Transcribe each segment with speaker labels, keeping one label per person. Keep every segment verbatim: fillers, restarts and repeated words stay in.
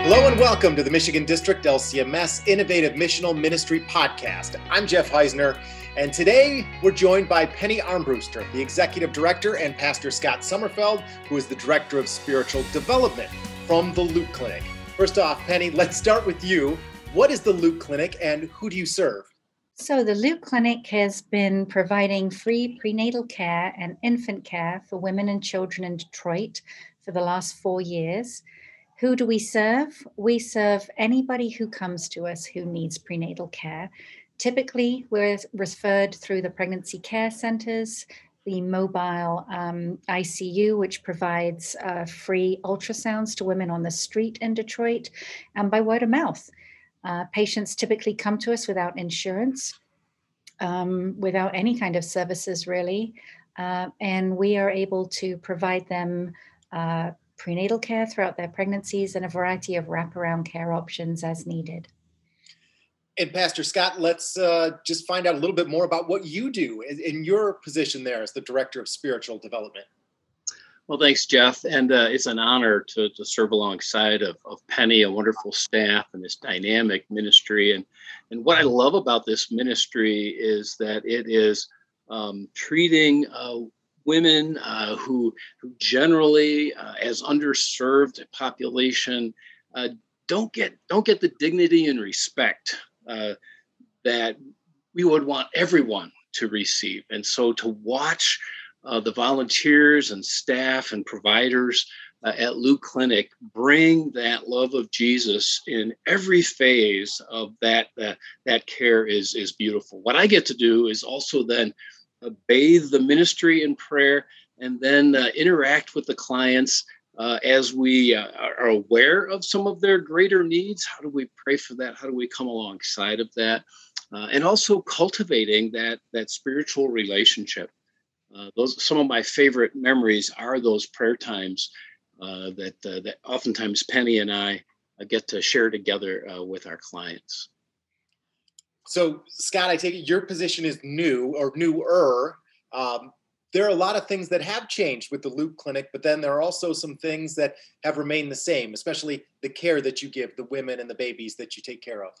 Speaker 1: Hello and welcome to the Michigan District L C M S Innovative Missional Ministry Podcast. I'm Jeff Heisner, and today we're joined by Penny Armbruster, the Executive Director, and Pastor Scott Sommerfeld, who is the Director of Spiritual Development from the Luke Clinic. First off, Penny, let's start with you. What is the Luke Clinic and who do you serve?
Speaker 2: So the Luke Clinic has been providing free prenatal care and infant care for women and children in Detroit for the last four years. Who do we serve? We serve anybody who comes to us who needs prenatal care. Typically, we're referred through the pregnancy care centers, the mobile um, I C U, which provides uh, free ultrasounds to women on the street in Detroit, and by word of mouth. Uh, patients typically come to us without insurance, um, without any kind of services really, uh, and we are able to provide them uh, prenatal care throughout their pregnancies and a variety of wraparound care options as needed.
Speaker 1: And Pastor Scott, let's uh, just find out a little bit more about what you do in, in your position there as the Director of Spiritual Development.
Speaker 3: Well, thanks, Jeff. And uh, it's an honor to, to serve alongside of, of Penny, a wonderful staff, and this dynamic ministry. And, and what I love about this ministry is that it is um, treating uh, women uh, who, who generally, uh, as underserved population, uh, don't get don't get the dignity and respect uh, that we would want everyone to receive. And so to watch uh, the volunteers and staff and providers uh, at Luke Clinic bring that love of Jesus in every phase of that uh, that care is is beautiful. What I get to do is also then Uh, bathe the ministry in prayer, and then uh, interact with the clients uh, as we uh, are aware of some of their greater needs. How do we pray for that? How do we come alongside of that? Uh, and also cultivating that that spiritual relationship. Uh, those some of my favorite memories are those prayer times uh, that uh, that oftentimes Penny and I uh, get to share together uh, with our clients.
Speaker 1: So, Scott, I take it your position is new or newer. Um, there are a lot of things that have changed with the Luke Clinic, but then there are also some things that have remained the same, especially the care that you give the women and the babies that you take care of.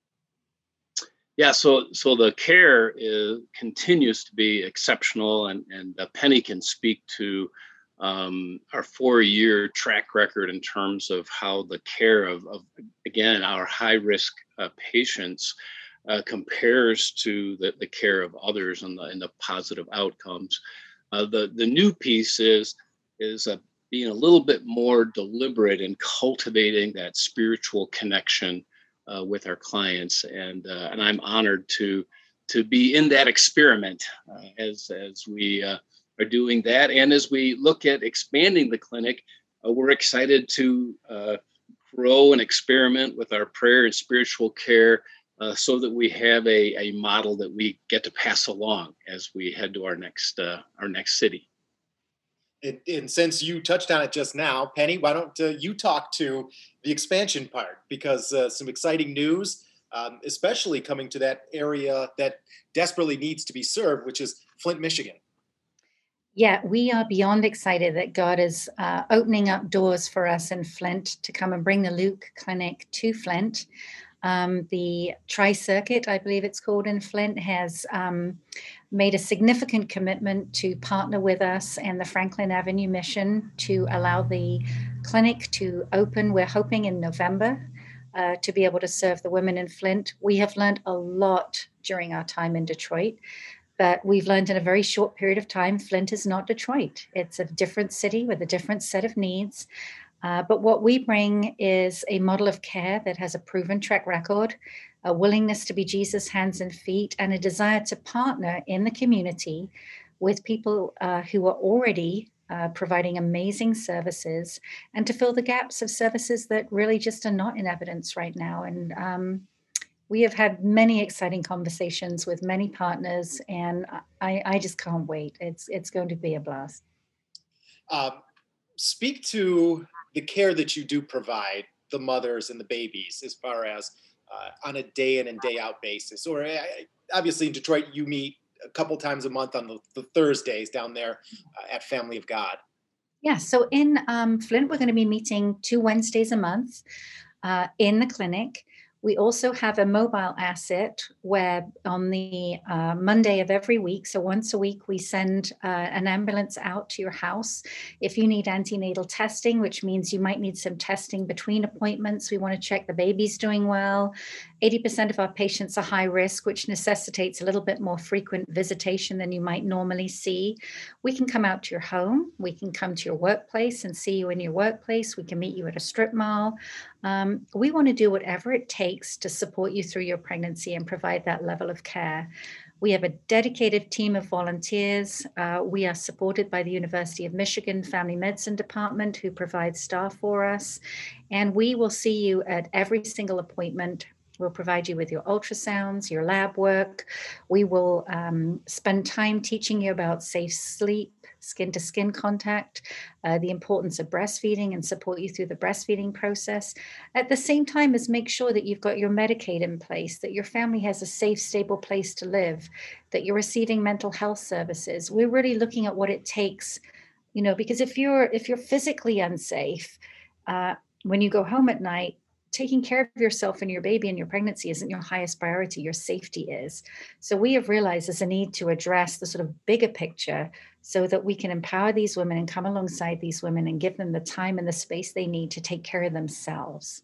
Speaker 3: Yeah, so so the care is, continues to be exceptional, and, and uh, Penny can speak to um, our four-year track record in terms of how the care of, of again, our high-risk uh, patients Uh, compares to the, the care of others and the, and the positive outcomes. Uh, the, the new piece is, is uh, being a little bit more deliberate in cultivating that spiritual connection uh, with our clients. And uh, and I'm honored to to be in that experiment uh, as, as we uh, are doing that. And as we look at expanding the clinic, uh, we're excited to uh, grow and experiment with our prayer and spiritual care Uh, so that we have a, a model that we get to pass along as we head to our next uh, our next city.
Speaker 1: And, and since you touched on it just now, Penny, why don't uh, you talk to the expansion part? Because uh, some exciting news, um, especially coming to that area that desperately needs to be served, which is Flint, Michigan.
Speaker 2: Yeah, we are beyond excited that God is uh, opening up doors for us in Flint to come and bring the Luke Clinic to Flint. Um, the Tri-Circuit, I believe it's called in Flint, has um, made a significant commitment to partner with us and the Franklin Avenue Mission to allow the clinic to open. We're hoping in November uh, to be able to serve the women in Flint. We have learned a lot during our time in Detroit, but we've learned in a very short period of time, Flint is not Detroit. It's a different city with a different set of needs. Uh, but what we bring is a model of care that has a proven track record, a willingness to be Jesus' hands and feet, and a desire to partner in the community with people uh, who are already uh, providing amazing services and to fill the gaps of services that really just are not in evidence right now. And um, we have had many exciting conversations with many partners, and I, I just can't wait. It's, it's going to be a blast.
Speaker 1: Um, speak to the care that you do provide the mothers and the babies as far as uh, on a day in and day out basis. Or uh, obviously in Detroit, you meet a couple times a month on the, the Thursdays down there uh, at Family of God.
Speaker 2: Yeah, so in um, Flint, we're going to be meeting two Wednesdays a month. uh, in the clinic. We also have a mobile asset where on the uh, Monday of every week, so once a week, we send uh, an ambulance out to your house. If you need antenatal testing, which means you might need some testing between appointments, we want to check the baby's doing well. eighty percent of our patients are high risk, which necessitates a little bit more frequent visitation than you might normally see. We can come out to your home. We can come to your workplace and see you in your workplace. We can meet you at a strip mall. Um, we want to do whatever it takes to support you through your pregnancy and provide that level of care. We have a dedicated team of volunteers. Uh, we are supported by the University of Michigan Family Medicine Department, who provides staff for us. And we will see you at every single appointment. We'll provide you with your ultrasounds, your lab work. We will um, spend time teaching you about safe sleep, skin-to-skin contact, uh, the importance of breastfeeding, and support you through the breastfeeding process. At the same time as make sure that you've got your Medicaid in place, that your family has a safe, stable place to live, that you're receiving mental health services. We're really looking at what it takes, you know, because if you're if you're physically unsafe, uh, when you go home at night, taking care of yourself and your baby and your pregnancy isn't your highest priority. Your safety is. So we have realized there's a need to address the sort of bigger picture so that we can empower these women and come alongside these women and give them the time and the space they need to take care of themselves.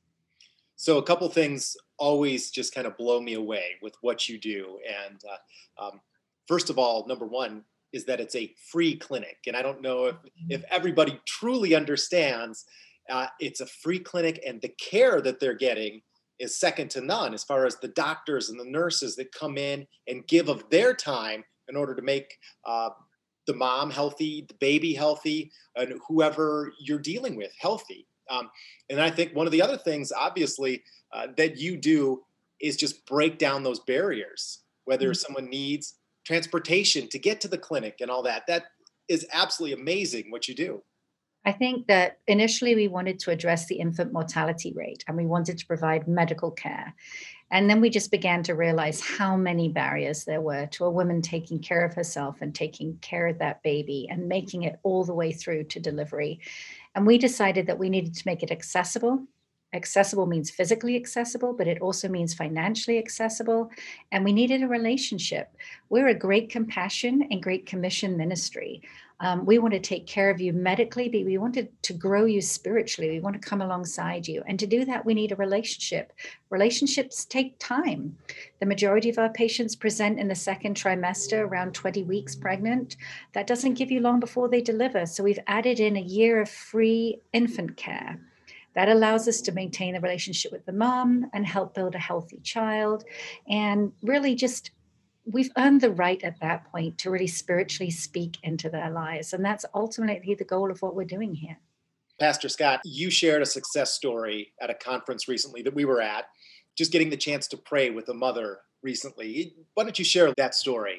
Speaker 1: So a couple things always just kind of blow me away with what you do. And uh, um, first of all, number one is that it's a free clinic. And I don't know if, if everybody truly understands Uh, it's a free clinic, and the care that they're getting is second to none as far as the doctors and the nurses that come in and give of their time in order to make uh, the mom healthy, the baby healthy, and whoever you're dealing with healthy. Um, and I think one of the other things, obviously, uh, that you do is just break down those barriers, whether mm-hmm. someone needs transportation to get to the clinic and all that. That is absolutely amazing what you do.
Speaker 2: I think that initially we wanted to address the infant mortality rate, and we wanted to provide medical care. And then we just began to realize how many barriers there were to a woman taking care of herself and taking care of that baby and making it all the way through to delivery. And we decided that we needed to make it accessible. Accessible means physically accessible, but it also means financially accessible. And we needed a relationship. We're a great compassion and great commission ministry. Um, we want to take care of you medically, but we wanted to grow you spiritually. We want to come alongside you. And to do that, we need a relationship. Relationships take time. The majority of our patients present in the second trimester, around twenty weeks pregnant. That doesn't give you long before they deliver. So we've added in a year of free infant care. That allows us to maintain the relationship with the mom and help build a healthy child. And really just, we've earned the right at that point to really spiritually speak into their lives. And that's ultimately the goal of what we're doing here.
Speaker 1: Pastor Scott, you shared a success story at a conference recently that we were at, just getting the chance to pray with a mother recently. Why don't you share that story?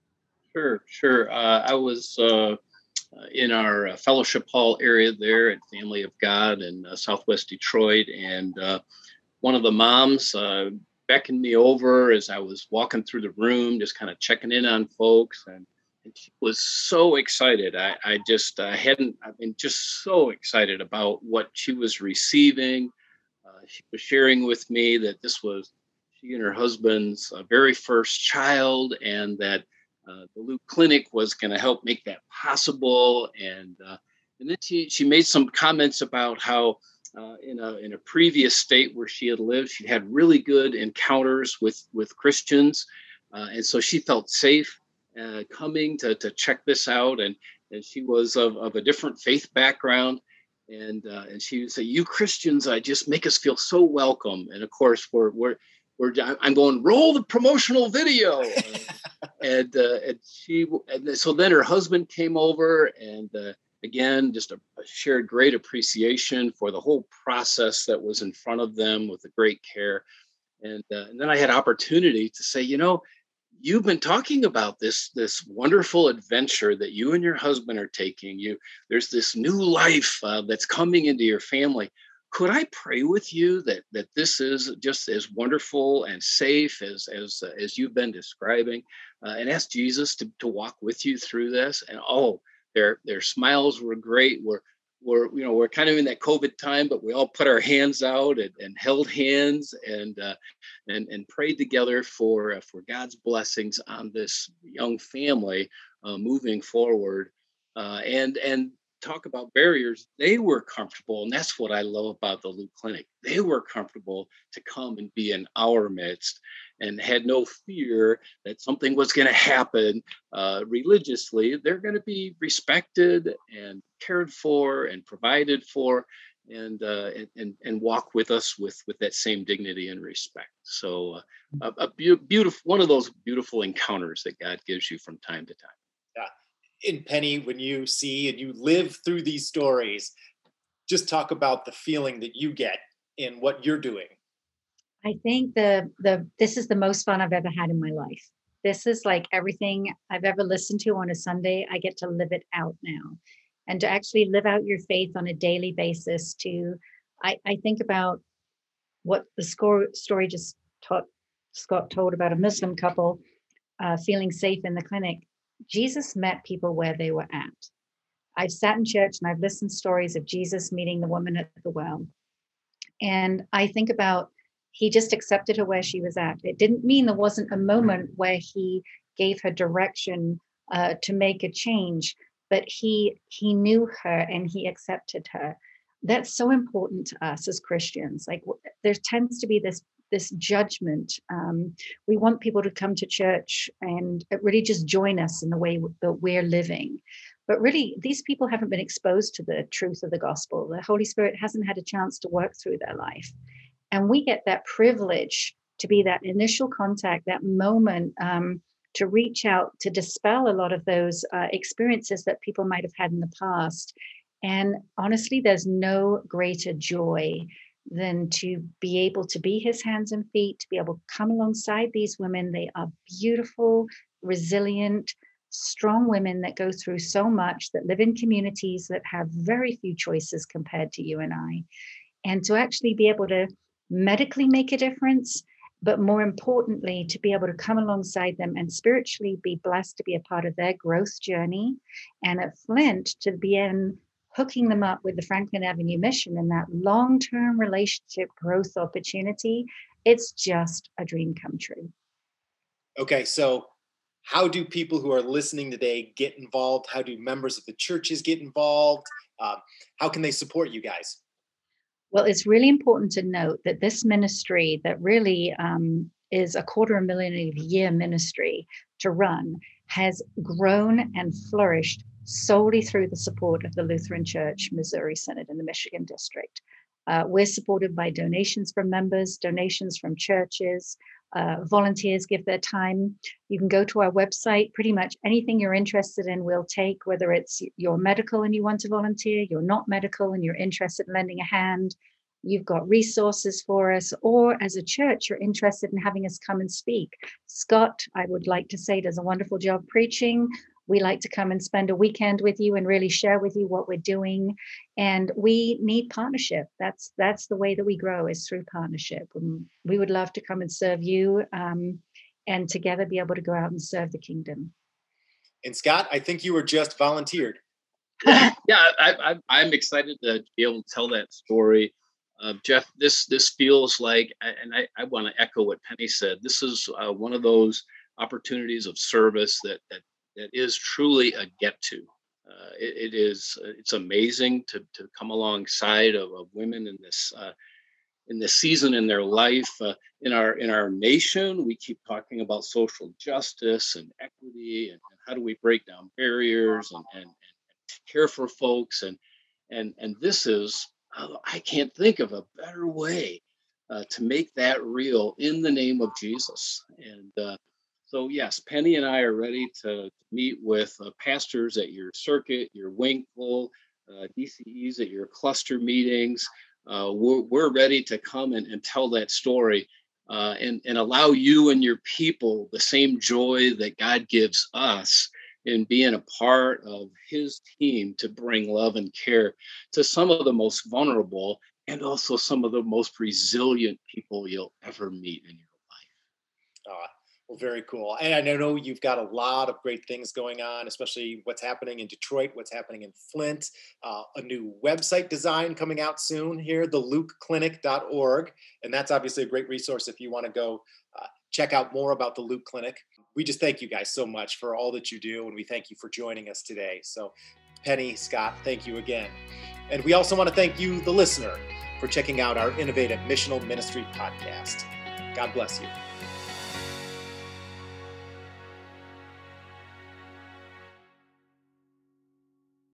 Speaker 3: Sure, sure. Uh, I was uh, in our uh, fellowship hall area there at Family of God in uh, Southwest Detroit. And uh, one of the moms uh, beckoned me over as I was walking through the room, just kind of checking in on folks. And, and she was so excited. I, I just uh, hadn't, I've been just so excited about what she was receiving. Uh, she was sharing with me that this was she and her husband's uh, very first child, and that uh, the Luke Clinic was going to help make that possible. And uh, and then she, she made some comments about how Uh, in a in a previous state where she had lived, she had really good encounters with with Christians, uh, and so she felt safe uh, coming to to check this out. And and she was of, of a different faith background, and uh, and she would say, "You Christians, I just make us feel so welcome." And of course, we're we're we're I'm going roll the promotional video, and uh, and she and so then her husband came over and. Uh, Again, just a, a shared great appreciation for the whole process that was in front of them with the great care. And, uh, and then I had opportunity to say, you know, you've been talking about this, this wonderful adventure that you and your husband are taking. You, there's this new life uh, that's coming into your family. Could I pray with you that that this is just as wonderful and safe as as uh, as you've been describing, uh, and ask Jesus to to walk with you through this? And oh, Their their smiles were great. We're we're, you know, we're kind of in that COVID time, but we all put our hands out and, and held hands and, uh, and, and prayed together for, uh, for God's blessings on this young family uh, moving forward. Uh, and, and talk about barriers. They were comfortable. And that's what I love about the Luke Clinic. They were comfortable to come and be in our midst and had no fear that something was going to happen uh, religiously. They're going to be respected and cared for and provided for, and uh, and and walk with us with with that same dignity and respect. So uh, a, a be- beautiful one of those beautiful encounters that God gives you from time to time.
Speaker 1: Yeah. And Penny, when you see and you live through these stories, just talk about the feeling that you get in what you're doing.
Speaker 2: I think the the this is the most fun I've ever had in my life. This is like everything I've ever listened to on a Sunday. I get to live it out now. And to actually live out your faith on a daily basis, to I, I think about what the score, story just taught, Scott told about a Muslim couple uh, feeling safe in the clinic. Jesus met people where they were at. I've sat in church and I've listened stories of Jesus meeting the woman at the well. And I think about, he just accepted her where she was at. It didn't mean there wasn't a moment where he gave her direction uh, to make a change, but he he knew her and he accepted her. That's so important to us as Christians. Like, there tends to be this this judgment. Um, we want people to come to church and really just join us in the way that we're living. But really, these people haven't been exposed to the truth of the gospel. The Holy Spirit hasn't had a chance to work through their life. And we get that privilege to be that initial contact, that moment um, to reach out, to dispel a lot of those uh, experiences that people might have had in the past. And honestly, there's no greater joy than to be able to be his hands and feet, to be able to come alongside these women. They are beautiful, resilient, strong women that go through so much, that live in communities that have very few choices compared to you and I. And to actually be able to medically make a difference, but more importantly, to be able to come alongside them and spiritually be blessed to be a part of their growth journey. And at Flint, to be in hooking them up with the Franklin Avenue mission and that long-term relationship growth opportunity, it's just a dream come true.
Speaker 1: Okay, so how do people who are listening today get involved? How do members of the churches get involved? Um, how can they support you guys?
Speaker 2: Well, it's really important to note that this ministry that really um, is a quarter of a million a year ministry to run has grown and flourished solely through the support of the Lutheran Church Missouri Synod in the Michigan District. Uh, we're supported by donations from members, donations from churches, uh, volunteers give their time. You can go to our website, pretty much anything you're interested in we'll take, whether it's you're medical and you want to volunteer, you're not medical and you're interested in lending a hand, you've got resources for us, or as a church, you're interested in having us come and speak. Scott, I would like to say, does a wonderful job preaching. We like to come and spend a weekend with you and really share with you what we're doing. And we need partnership. That's that's the way that we grow, is through partnership. And we would love to come and serve you um, and together be able to go out and serve the kingdom.
Speaker 1: And Scott, I think you were just volunteered.
Speaker 3: Yeah, I, I, I'm excited to be able to tell that story. Uh, Jeff, this this feels like, and I, I want to echo what Penny said, this is uh, one of those opportunities of service that that that is truly a get to. Uh, it, it is it's amazing to to come alongside of, of women in this uh, in this season in their life. Uh, in our in our nation, we keep talking about social justice and equity, and, and how do we break down barriers and, and and care for folks, and and and this is, I can't think of a better way uh, to make that real in the name of Jesus. And uh, so, yes, Penny and I are ready to meet with uh, pastors at your circuit, your Winkle, uh, D C Es at your cluster meetings. Uh, we're, we're ready to come and, and tell that story uh, and, and allow you and your people the same joy that God gives us in being a part of his team to bring love and care to some of the most vulnerable and also some of the most resilient people you'll ever meet in your life.
Speaker 1: Uh, Well, very cool. And I know you've got a lot of great things going on, especially what's happening in Detroit, what's happening in Flint, uh, a new website design coming out soon here, the luke clinic dot org. And that's obviously a great resource if you want to go uh, check out more about the Luke Clinic. We just thank you guys so much for all that you do. And we thank you for joining us today. So Penny, Scott, thank you again. And we also want to thank you, the listener, for checking out our innovative missional ministry podcast. God bless you.